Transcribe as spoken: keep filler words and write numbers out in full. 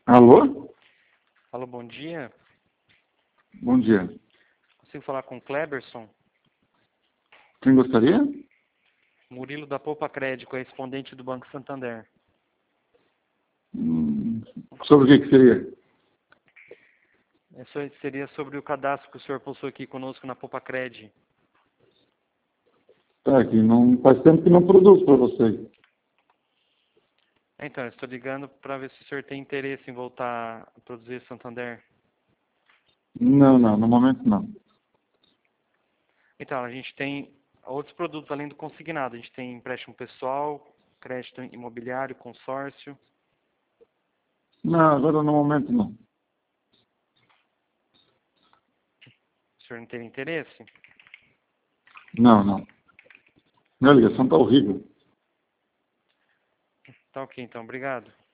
Alô? Alô, bom dia. Bom dia. Consigo falar com o Kleberson? Quem gostaria? Murilo da Poupa Crédito, correspondente do Banco Santander. Hum, sobre o que, que seria? Isso seria sobre o cadastro que o senhor possui aqui conosco na Poupa Crédito. Tá, que não faz tempo que não produz para você. Então, eu estou ligando para ver se o senhor tem interesse em voltar a produzir Santander. Não, não, no momento não. Então, a gente tem outros produtos além do consignado. A gente tem empréstimo pessoal, crédito imobiliário, consórcio. Não, agora no momento não. O senhor não tem interesse? Não, não. Minha ligação está horrível. Tá ok, então. Obrigado.